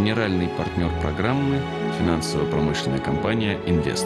Генеральный партнер программы – финансово-промышленная компания «Инвест».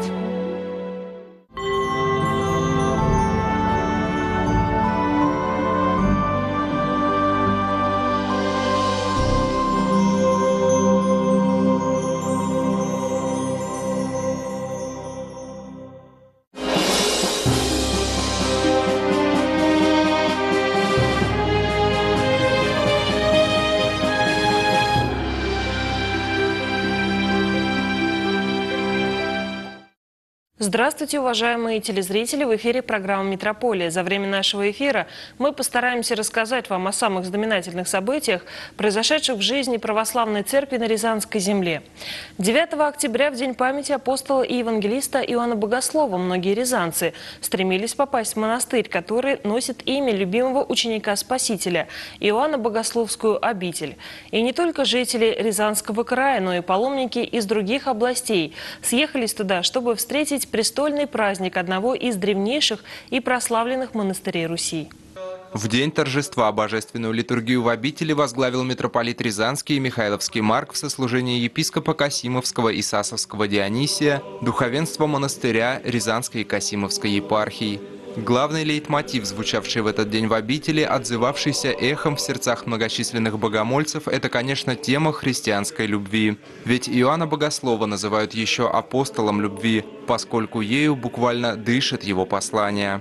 Здравствуйте, уважаемые телезрители! В эфире программа «Метрополия». За время нашего эфира мы постараемся рассказать вам о самых знаменательных событиях, произошедших в жизни православной церкви на Рязанской земле. 9 октября, в день памяти апостола и евангелиста Иоанна Богослова, многие рязанцы стремились попасть в монастырь, который носит имя любимого ученика Спасителя – Иоанна Богословскую обитель. И не только жители Рязанского края, но и паломники из других областей съехались туда, чтобы встретить престольный праздник одного из древнейших и прославленных монастырей Руси. В день торжества божественную литургию в обители возглавил митрополит Рязанский и Михайловский Марк в сослужении епископа Касимовского и Сасовского Дионисия, духовенства монастыря Рязанской и Касимовской епархии. Главный лейтмотив, звучавший в этот день в обители, отзывавшийся эхом в сердцах многочисленных богомольцев, это, конечно, тема христианской любви. Ведь Иоанна Богослова называют еще апостолом любви, поскольку ею буквально дышит его послание.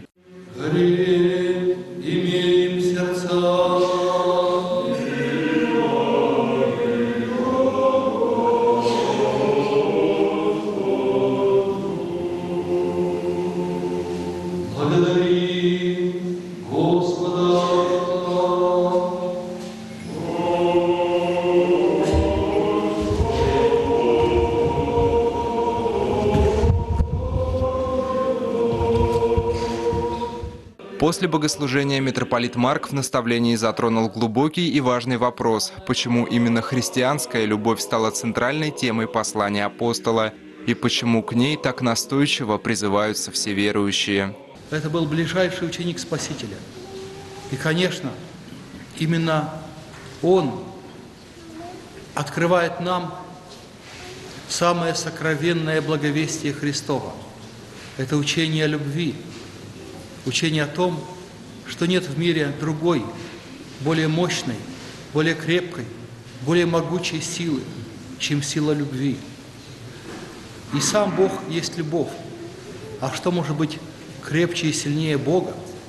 Имеем сердца. После богослужения митрополит Марк в наставлении затронул глубокий и важный вопрос, почему именно христианская любовь стала центральной темой послания апостола и почему к ней так настойчиво призываются все верующие. Это был ближайший ученик Спасителя. И, конечно, именно он открывает нам самое сокровенное благовестие Христова. Это учение о любви. Учение о том, что нет в мире другой, более мощной, более крепкой, более могучей силы, чем сила любви. И сам Бог есть любовь. А что может быть крепче и сильнее Бога?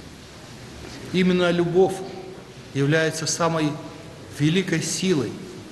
Именно любовь является самой великой силой,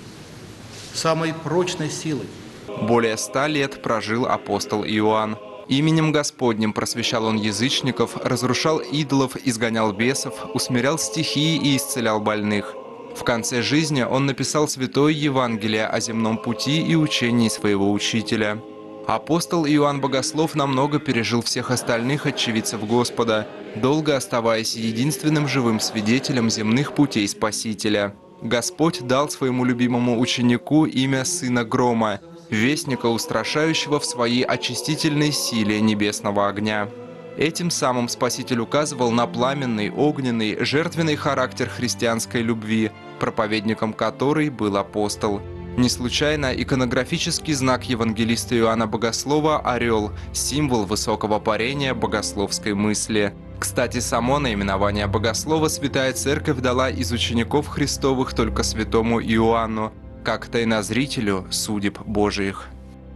самой прочной силой. Более 100 лет прожил апостол Иоанн. Именем Господним просвещал он язычников, разрушал идолов, изгонял бесов, усмирял стихии и исцелял больных. В конце жизни он написал святое Евангелие о земном пути и учении своего учителя. Апостол Иоанн Богослов намного пережил всех остальных очевидцев Господа, долго оставаясь единственным живым свидетелем земных путей Спасителя. Господь дал своему любимому ученику имя Сына Грома, вестника, устрашающего в своей очистительной силе небесного огня. Этим самым Спаситель указывал на пламенный, огненный, жертвенный характер христианской любви, проповедником которой был апостол. Не случайно иконографический знак евангелиста Иоанна Богослова – орел, символ высокого парения богословской мысли. Кстати, само наименование Богослова Святая Церковь дала из учеников Христовых только святому Иоанну, как тайнозрителю судеб Божиих.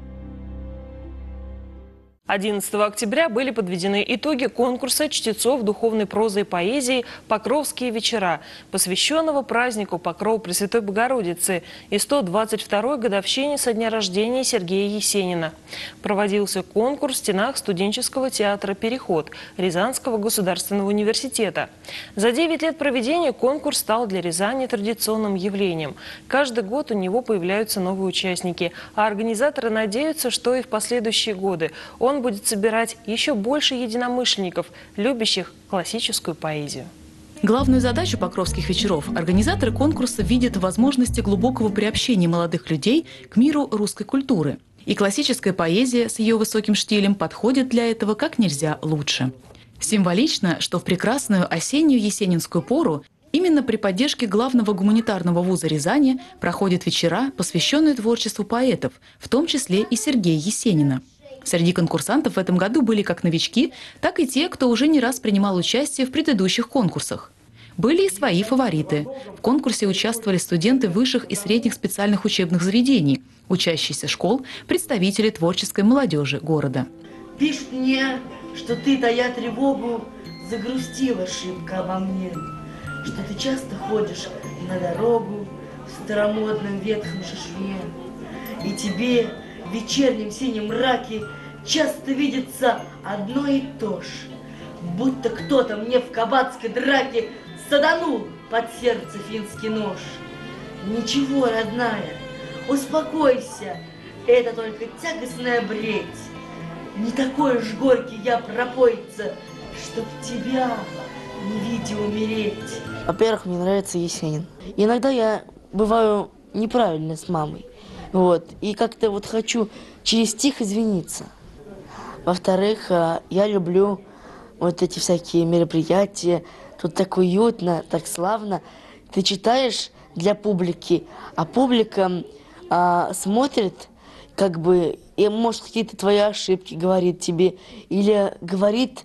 11 октября были подведены итоги конкурса чтецов духовной прозы и поэзии «Покровские вечера», посвященного празднику Покрова Пресвятой Богородицы и 122-й годовщине со дня рождения Сергея Есенина. Проводился конкурс в стенах студенческого театра «Переход» Рязанского государственного университета. За 9 лет проведения конкурс стал для Рязани традиционным явлением. Каждый год у него появляются новые участники, а организаторы надеются, что и в последующие годы он будет собирать еще больше единомышленников, любящих классическую поэзию. Главную задачу Покровских вечеров организаторы конкурса видят в возможности глубокого приобщения молодых людей к миру русской культуры. И классическая поэзия с ее высоким штилем подходит для этого как нельзя лучше. Символично, что в прекрасную осеннюю есенинскую пору Именно при поддержке главного гуманитарного вуза Рязани проходят вечера, посвященные творчеству поэтов, в том числе и Сергея Есенина. Среди конкурсантов в этом году были как новички, так и те, кто уже не раз принимал участие в предыдущих конкурсах. Были и свои фавориты. В конкурсе участвовали студенты высших и средних специальных учебных заведений, учащиеся школ, представители творческой молодежи города. Пишет мне, что ты, тая тревогу, загрустила шибко обо мне, что ты часто ходишь на дорогу в старомодном ветхом шишме, и тебе в вечернем синем мраке часто видится одно и то же, будто кто-то мне в кабацкой драке саданул под сердце финский нож. Ничего, родная, успокойся, это только тягостная бредь. Не такой уж горький я пропойца, чтоб тебя не видя умереть. Во-первых, мне нравится Есенин. Иногда я бываю неправильно с мамой. И как-то хочу через стих извиниться. Во-вторых, я люблю эти всякие мероприятия. Тут так уютно, так славно. Ты читаешь для публики, а публика смотрит, и, может, какие-то твои ошибки говорит тебе, или говорит,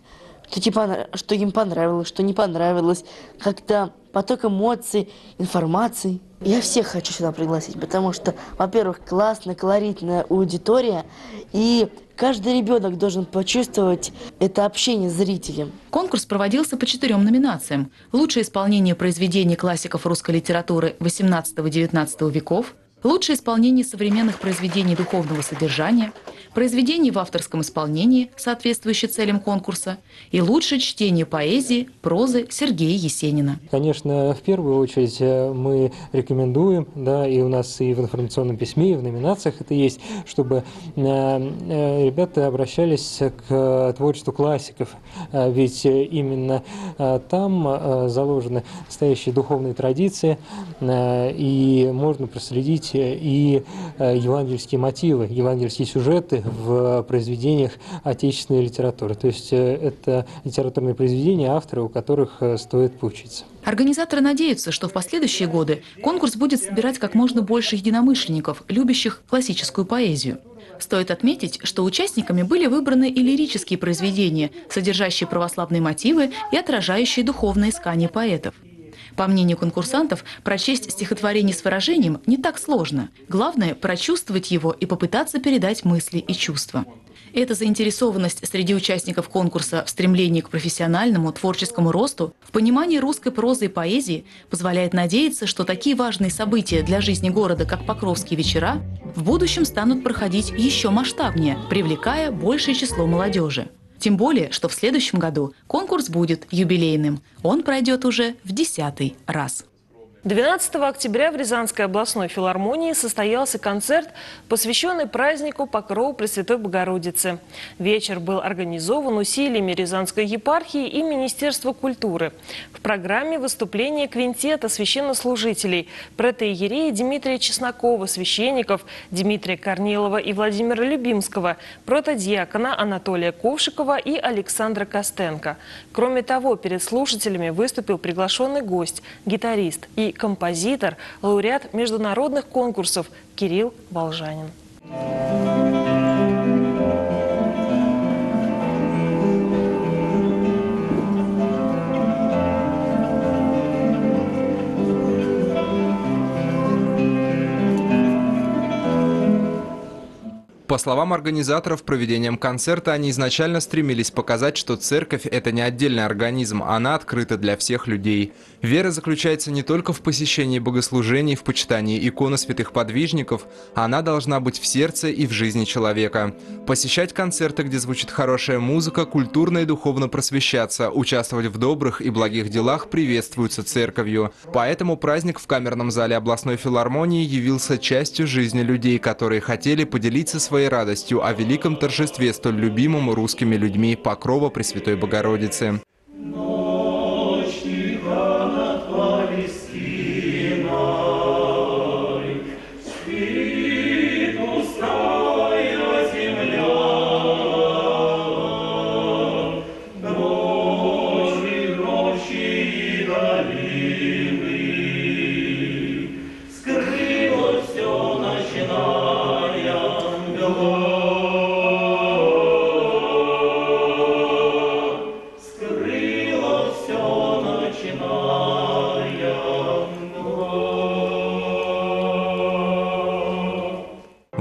что им понравилось, что не понравилось. Как-то поток эмоций, информации. Я всех хочу сюда пригласить, потому что, во-первых, классная, колоритная аудитория, и каждый ребенок должен почувствовать это общение с зрителем. Конкурс проводился по 4 номинациям. Лучшее исполнение произведений классиков русской литературы XVIII-XIX веков, лучшее исполнение современных произведений духовного содержания, произведений в авторском исполнении, соответствующие целям конкурса, и лучшее чтение поэзии, прозы Сергея Есенина. Конечно, в первую очередь мы рекомендуем, и у нас и в информационном письме, и в номинациях это есть, чтобы ребята обращались к творчеству классиков, ведь именно там заложены настоящие духовные традиции, и можно проследить и евангельские мотивы, евангельские сюжеты в произведениях отечественной литературы. То есть это литературные произведения, авторы, у которых стоит поучиться. Организаторы надеются, что в последующие годы конкурс будет собирать как можно больше единомышленников, любящих классическую поэзию. Стоит отметить, что участниками были выбраны и лирические произведения, содержащие православные мотивы и отражающие духовное искание поэтов. По мнению конкурсантов, прочесть стихотворение с выражением не так сложно. Главное – прочувствовать его и попытаться передать мысли и чувства. Эта заинтересованность среди участников конкурса в стремлении к профессиональному творческому росту, в понимании русской прозы и поэзии позволяет надеяться, что такие важные события для жизни города, как Покровские вечера, в будущем станут проходить еще масштабнее, привлекая большее число молодежи. Тем более, что в следующем году конкурс будет юбилейным. Он пройдет уже в 10-й раз. 12 октября в Рязанской областной филармонии состоялся концерт, посвященный празднику Покрова Пресвятой Богородицы. Вечер был организован усилиями Рязанской епархии и Министерства культуры. В программе выступления квинтета священнослужителей, протоиерея Дмитрия Чеснокова, священников Дмитрия Корнилова и Владимира Любимского, протодиакона Анатолия Ковшикова и Александра Костенко. Кроме того, перед слушателями выступил приглашенный гость, гитарист и композитор, лауреат международных конкурсов Кирилл Волжанин. По словам организаторов, проведением концерта они изначально стремились показать, что церковь – это не отдельный организм, она открыта для всех людей. Вера заключается не только в посещении богослужений, в почитании иконы святых подвижников, она должна быть в сердце и в жизни человека. Посещать концерты, где звучит хорошая музыка, культурно и духовно просвещаться, участвовать в добрых и благих делах приветствуется церковью. Поэтому праздник в камерном зале областной филармонии явился частью жизни людей, которые хотели поделиться своей радостью о великом торжестве столь любимому русскими людьми Покрова Пресвятой Богородицы. Дали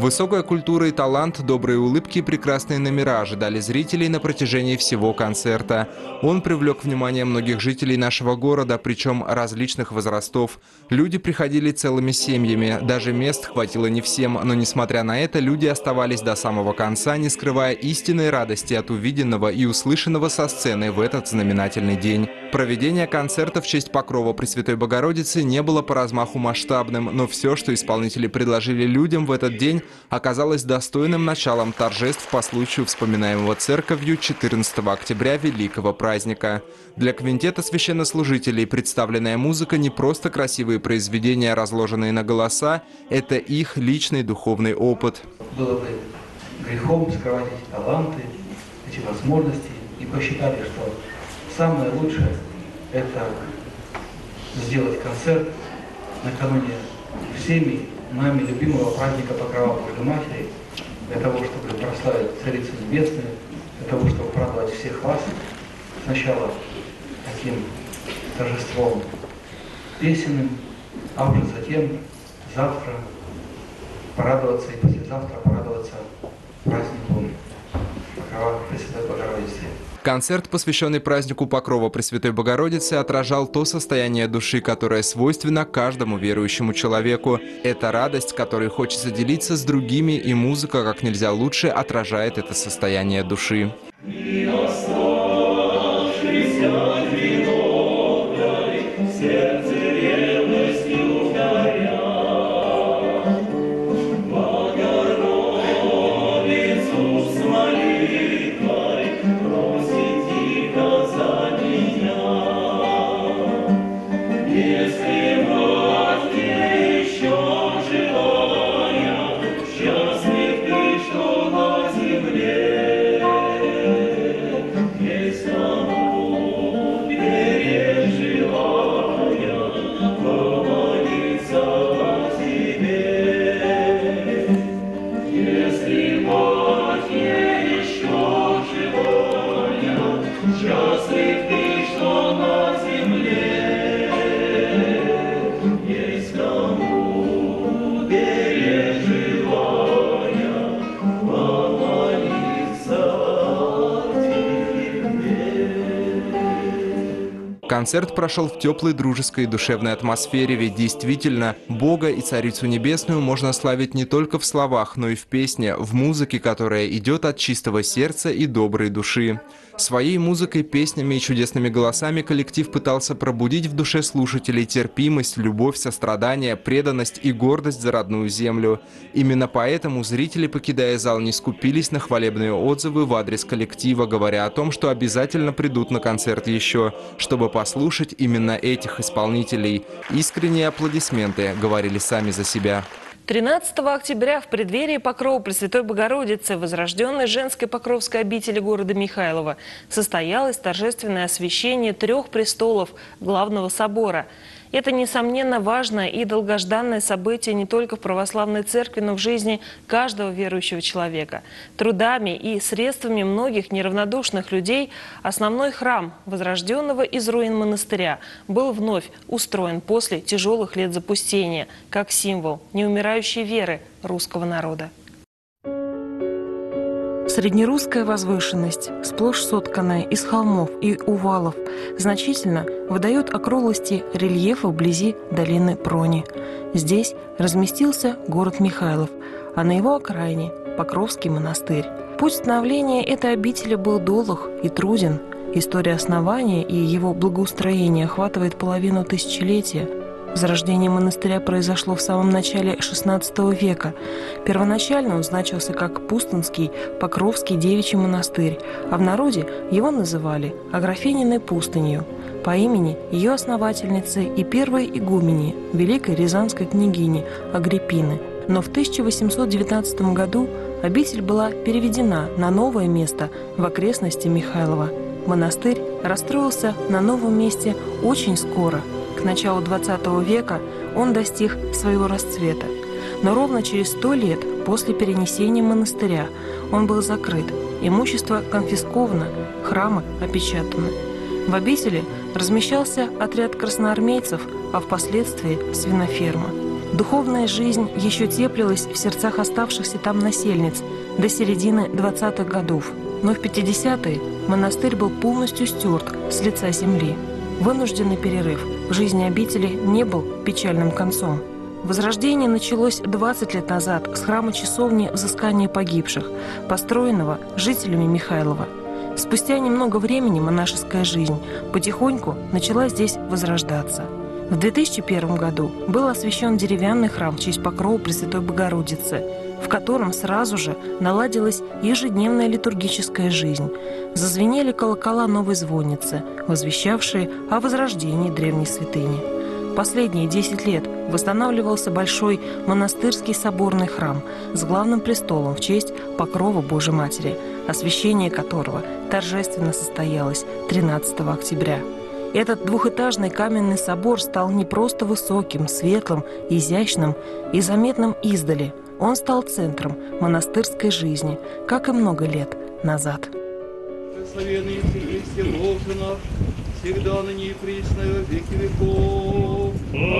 Высокая культура и талант, добрые улыбки и прекрасные номера ожидали зрителей на протяжении всего концерта. Он привлек внимание многих жителей нашего города, причем различных возрастов. Люди приходили целыми семьями, даже мест хватило не всем, но несмотря на это, люди оставались до самого конца, не скрывая истинной радости от увиденного и услышанного со сцены в этот знаменательный день. Проведение концерта в честь Покрова Пресвятой Богородицы не было по размаху масштабным, но все, что исполнители предложили людям в этот день, оказалось достойным началом торжеств по случаю вспоминаемого церковью 14 октября великого праздника. Для квинтета священнослужителей представленная музыка не просто красивые произведения, разложенные на голоса, это их личный духовный опыт. Было бы грехом скрывать эти таланты, эти возможности, и посчитали, что самое лучшее – это сделать концерт накануне всеми нами любимого праздника Покрова Божьей Матери, для того, чтобы прославить Царицу Небесную, для того, чтобы порадовать всех вас. Сначала таким торжеством песенным, а уже затем завтра порадоваться и послезавтра порадоваться празднику Покрова Пресвятой Богородицы. Концерт, посвященный празднику Покрова Пресвятой Богородицы, отражал то состояние души, которое свойственно каждому верующему человеку. Это радость, которой хочется делиться с другими, и музыка как нельзя лучше отражает это состояние души. Концерт прошел в теплой, дружеской и душевной атмосфере, ведь действительно Бога и Царицу Небесную можно славить не только в словах, но и в песне, в музыке, которая идет от чистого сердца и доброй души. Своей музыкой, песнями и чудесными голосами коллектив пытался пробудить в душе слушателей терпимость, любовь, сострадание, преданность и гордость за родную землю. Именно поэтому зрители, покидая зал, не скупились на хвалебные отзывы в адрес коллектива, говоря о том, что обязательно придут на концерт еще, чтобы послушать именно этих исполнителей. Искренние аплодисменты говорили сами за себя. 13 октября в преддверии Покрова Пресвятой Богородицы возрожденной женской Покровской обители города Михайлова состоялось торжественное освящение 3 престолов главного собора. Это, несомненно, важное и долгожданное событие не только в православной церкви, но в жизни каждого верующего человека. Трудами и средствами многих неравнодушных людей основной храм, возрожденного из руин монастыря, был вновь устроен после тяжелых лет запустения, как символ неумирающей веры русского народа. Среднерусская возвышенность, сплошь сотканная из холмов и увалов, значительно выдает округлости рельефа вблизи долины Прони. Здесь разместился город Михайлов, а на его окраине – Покровский монастырь. Путь становления этой обители был долг и труден. История основания и его благоустроения охватывает половину тысячелетия. Зарождение монастыря произошло в самом начале XVI века. Первоначально он значился как Пустынский Покровский девичий монастырь, а в народе его называли Аграфениной пустынью по имени ее основательницы и первой игумени, великой рязанской княгини Агриппины. Но в 1819 году обитель была переведена на новое место в окрестности Михайлова. Монастырь расстроился на новом месте очень скоро. К началу XX века он достиг своего расцвета. Но ровно через 100 лет после перенесения монастыря он был закрыт, имущество конфисковано, храмы опечатаны. В обители размещался отряд красноармейцев, а впоследствии свиноферма. Духовная жизнь еще теплилась в сердцах оставшихся там насельниц до середины 20-х годов. Но в 50-е монастырь был полностью стерт с лица земли. Вынужденный перерыв в жизни обители не был печальным концом. Возрождение началось 20 лет назад с храма-часовни Взыскания погибших, построенного жителями Михайлова. Спустя немного времени монашеская жизнь потихоньку начала здесь возрождаться. В 2001 году был освящен деревянный храм в честь Покрова Пресвятой Богородицы, в котором сразу же наладилась ежедневная литургическая жизнь. Зазвенели колокола новой звонницы, возвещавшие о возрождении древней святыни. Последние 10 лет восстанавливался большой монастырский соборный храм с главным престолом в честь Покрова Божией Матери, освящение которого торжественно состоялось 13 октября. Этот двухэтажный каменный собор стал не просто высоким, светлым, изящным и заметным издали. Он стал центром монастырской жизни, как и много лет назад. Благословенный Христе, Боже наш, всегда ныне и присно во веки веков.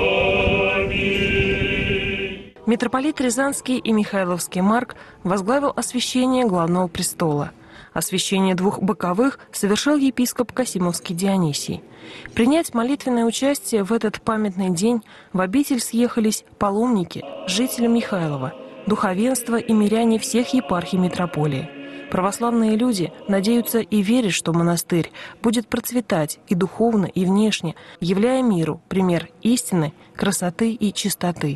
Аминь. Митрополит Рязанский и Михайловский Марк возглавил освящение главного престола. Освящение двух боковых совершил епископ Касимовский Дионисий. Принять молитвенное участие в этот памятный день в обитель съехались паломники, жители Михайлова, духовенство и миряне всех епархий митрополии. Православные люди надеются и верят, что монастырь будет процветать и духовно, и внешне, являя миру пример истины, красоты и чистоты.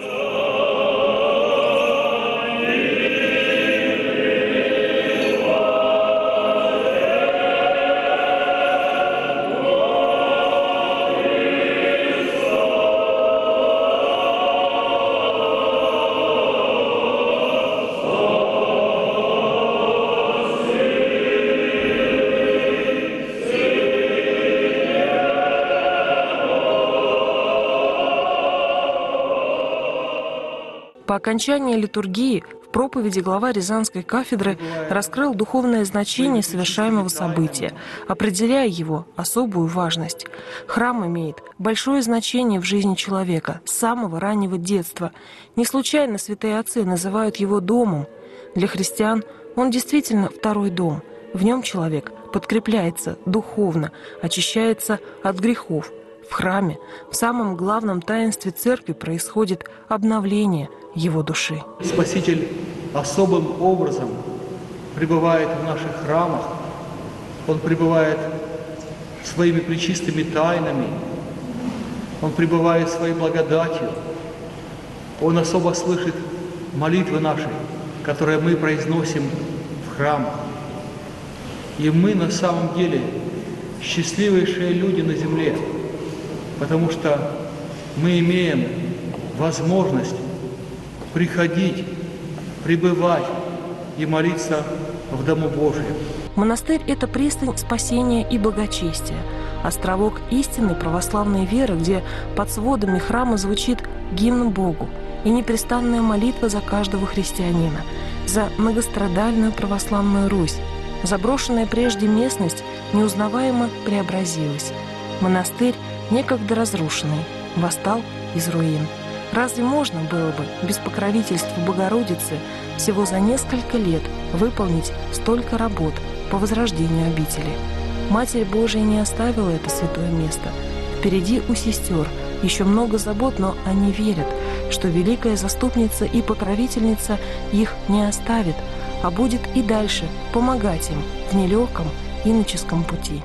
По окончании литургии в проповеди глава Рязанской кафедры раскрыл духовное значение совершаемого события, определяя его особую важность. Храм имеет большое значение в жизни человека с самого раннего детства. Не случайно святые отцы называют его домом. Для христиан он действительно второй дом. В нем человек подкрепляется духовно, очищается от грехов. В храме, в самом главном таинстве церкви происходит обновление его души. Спаситель особым образом пребывает в наших храмах. Он пребывает своими пречистыми тайнами. Он пребывает своей благодатью. Он особо слышит молитвы наши, которые мы произносим в храмах. И мы на самом деле счастливейшие люди на земле, потому что мы имеем возможность приходить, пребывать и молиться в Дому Божьем. Монастырь – это пристань спасения и благочестия, островок истинной православной веры, где под сводами храма звучит гимн Богу и непрестанная молитва за каждого христианина, за многострадальную православную Русь. Заброшенная прежде местность неузнаваемо преобразилась. Монастырь, некогда разрушенный, восстал из руин. Разве можно было бы без покровительства Богородицы всего за несколько лет выполнить столько работ по возрождению обители? Матерь Божия не оставила это святое место. Впереди у сестер еще много забот, но они верят, что великая заступница и покровительница их не оставит, а будет и дальше помогать им в нелегком иноческом пути.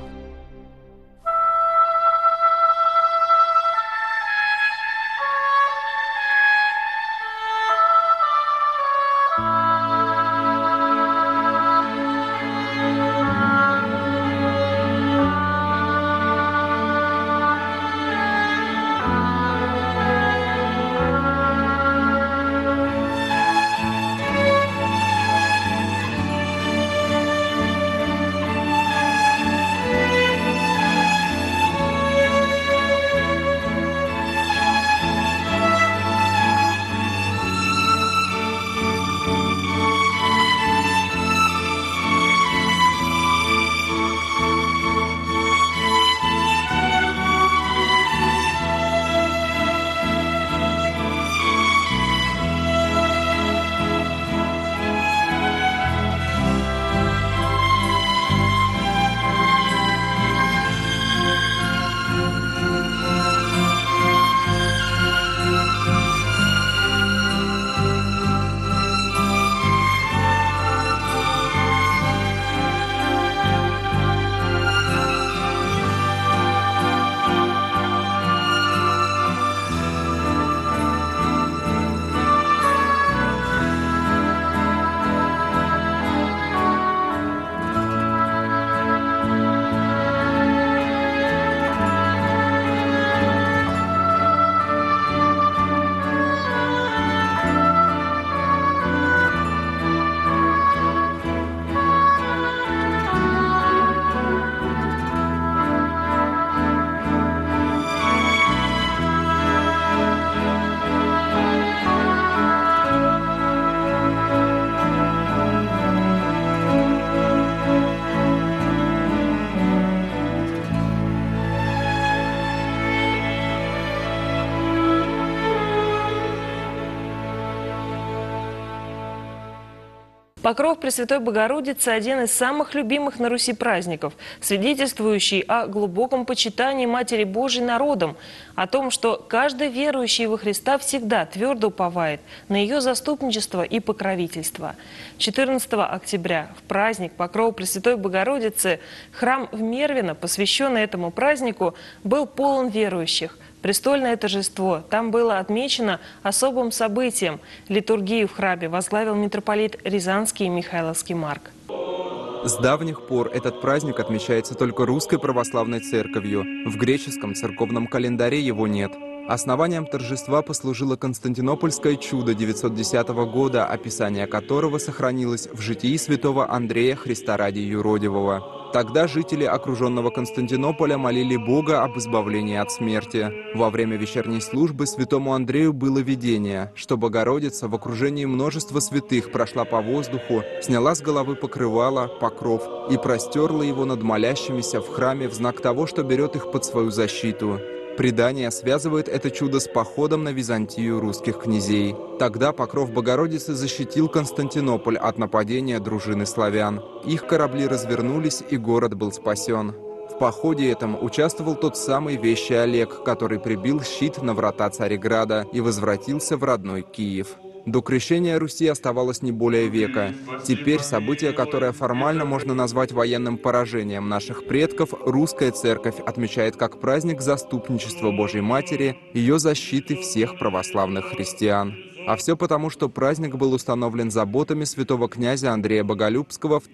Покров Пресвятой Богородицы – один из самых любимых на Руси праздников, свидетельствующий о глубоком почитании Матери Божией народом, о том, что каждый верующий во Христа всегда твердо уповает на ее заступничество и покровительство. 14 октября в праздник Покрова Пресвятой Богородицы храм в Мервино, посвященный этому празднику, был полон верующих. Престольное торжество там было отмечено особым событием. Литургию в храме возглавил митрополит Рязанский и Михайловский Марк. С давних пор этот праздник отмечается только Русской Православной Церковью. В греческом церковном календаре его нет. Основанием торжества послужило Константинопольское чудо 910 года, описание которого сохранилось в житии святого Андрея Христа ради юродивого. Тогда жители окруженного Константинополя молили Бога об избавлении от смерти. Во время вечерней службы святому Андрею было видение, что Богородица в окружении множества святых прошла по воздуху, сняла с головы покрывало, покров и простерла его над молящимися в храме в знак того, что берет их под свою защиту. Предание связывает это чудо с походом на Византию русских князей. Тогда покров Богородицы защитил Константинополь от нападения дружины славян. Их корабли развернулись, и город был спасен. В походе этом участвовал тот самый вещий Олег, который прибил щит на врата Цареграда и возвратился в родной Киев. До крещения Руси оставалось не более века. Теперь событие, которое формально можно назвать военным поражением наших предков, русская церковь отмечает как праздник заступничества Божьей Матери, ее защиты всех православных христиан. А все потому, что праздник был установлен заботами святого князя Андрея Боголюбского в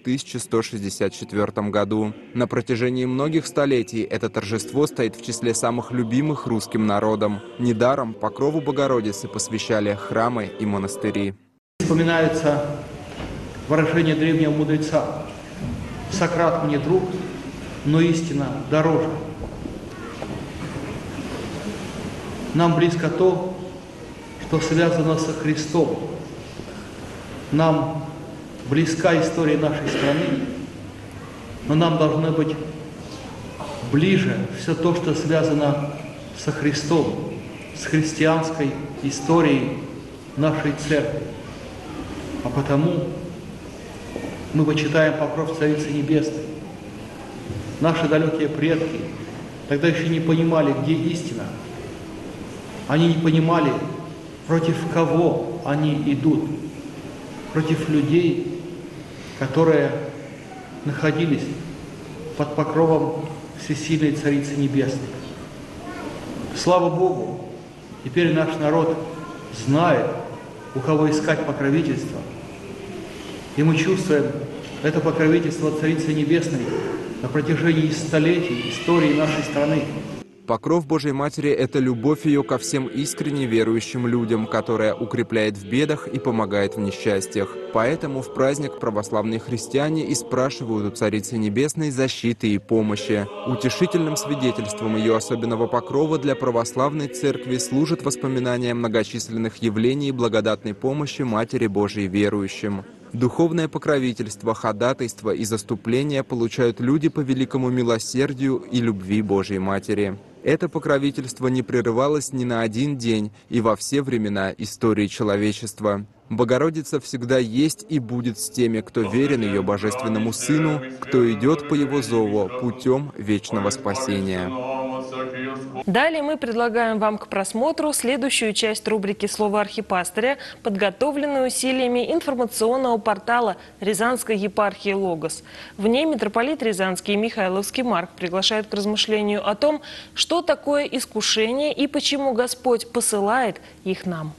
1164 году. На протяжении многих столетий это торжество стоит в числе самых любимых русским народом. Недаром Покрову Богородицы посвящали храмы и монастыри. Вспоминается выражение древнего мудреца: «Сократ мне друг, но истина дороже». Нам близко то, что связано со Христом. Нам близка история нашей страны, но нам должно быть ближе все то, что связано со Христом, с христианской историей нашей церкви. А потому мы почитаем покров Царицы Небесной. Наши далекие предки тогда еще не понимали, где истина. Они не понимали, против кого они идут. Против людей, которые находились под покровом всесильной Царицы Небесной. Слава Богу, теперь наш народ знает, у кого искать покровительство. И мы чувствуем это покровительство Царицы Небесной на протяжении столетий истории нашей страны. Покров Божьей Матери – это любовь ее ко всем искренне верующим людям, которая укрепляет в бедах и помогает в несчастьях. Поэтому в праздник православные христиане и спрашивают у Царицы Небесной защиты и помощи. Утешительным свидетельством ее особенного покрова для православной церкви служит воспоминание многочисленных явлений благодатной помощи Матери Божией верующим. Духовное покровительство, ходатайство и заступление получают люди по великому милосердию и любви Божьей Матери. Это покровительство не прерывалось ни на один день и во все времена истории человечества. Богородица всегда есть и будет с теми, кто верен ее божественному Сыну, кто идет по его зову путем вечного спасения. Далее мы предлагаем вам к просмотру следующую часть рубрики «Слово архипастыря», подготовленную усилиями информационного портала Рязанской епархии «Логос». В ней митрополит Рязанский и Михайловский Марк приглашают к размышлению о том, что такое искушение и почему Господь посылает их нам.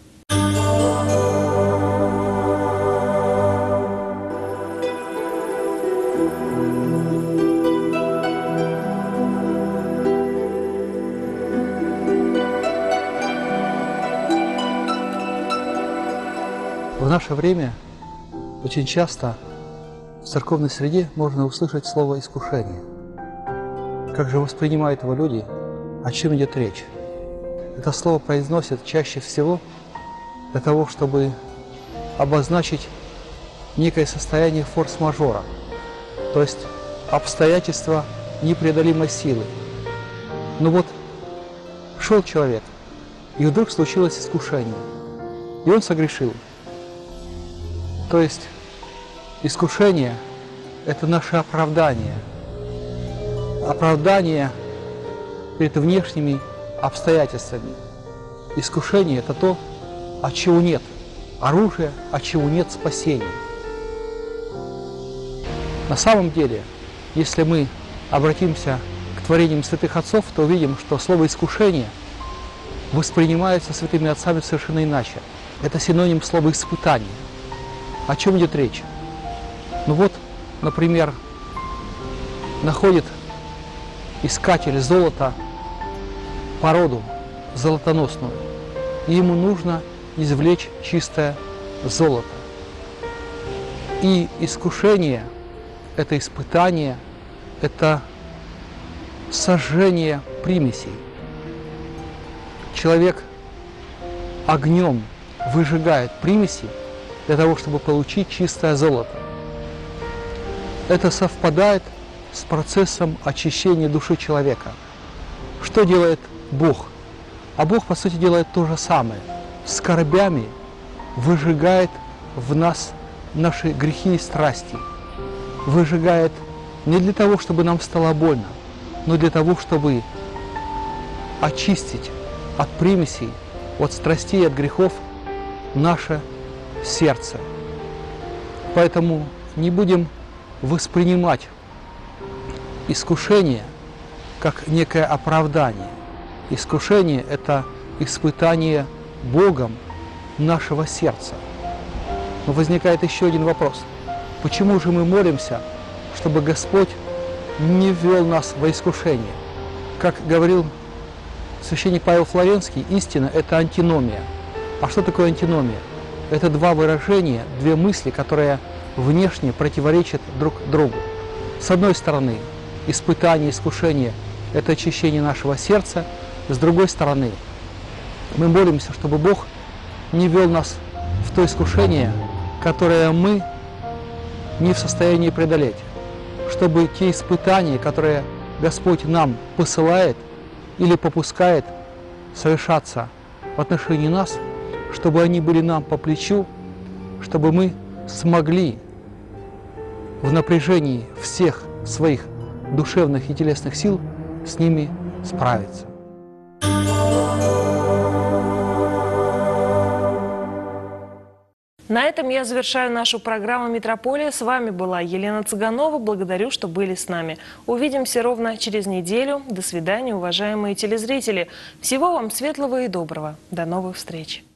В наше время очень часто в церковной среде можно услышать слово «искушение». Как же воспринимают его люди? О чем идет речь? Это слово произносят чаще всего для того, чтобы обозначить некое состояние форс-мажора, то есть обстоятельства непреодолимой силы. Но вот шел человек, и вдруг случилось искушение, и он согрешил. То есть Искушение – это наше оправдание. Оправдание перед внешними обстоятельствами. Искушение – это то, от чего нет оружия, от чего нет спасения. На самом деле, если мы обратимся к творениям святых отцов, то увидим, что слово «искушение» воспринимается святыми отцами совершенно иначе. Это синоним слова «испытание». О чем идет речь? Ну вот, например, находит искатель золота породу золотоносную, и ему нужно извлечь чистое золото. И искушение – это испытание, это сожжение примесей. Человек огнем выжигает примеси для того, чтобы получить чистое золото. Это совпадает с процессом очищения души человека. Что делает Бог? А Бог, по сути, делает то же самое. Скорбями выжигает в нас наши грехи и страсти. Выжигает не для того, чтобы нам стало больно, но для того, чтобы очистить от примесей, от страстей, от грехов наше сердце. Поэтому не будем воспринимать искушение как некое оправдание. Искушение – это испытание Богом нашего сердца. Но возникает еще один вопрос. Почему же мы молимся, чтобы Господь не ввел нас во искушение? Как говорил священник Павел Флоренский, истина – это антиномия. А что такое антиномия? Это два выражения, две мысли, которые внешне противоречат друг другу. С одной стороны, испытание, искушение – это очищение нашего сердца. С другой стороны, мы молимся, чтобы Бог не ввел нас в то искушение, которое мы не в состоянии преодолеть. Чтобы те испытания, которые Господь нам посылает или попускает совершаться в отношении нас, чтобы они были нам по плечу, чтобы мы смогли в напряжении всех своих душевных и телесных сил с ними справиться. На этом я завершаю нашу программу «Метрополия». С вами была Елена Цыганова. Благодарю, что были с нами. Увидимся ровно через неделю. До свидания, уважаемые телезрители. Всего вам светлого и доброго. До новых встреч.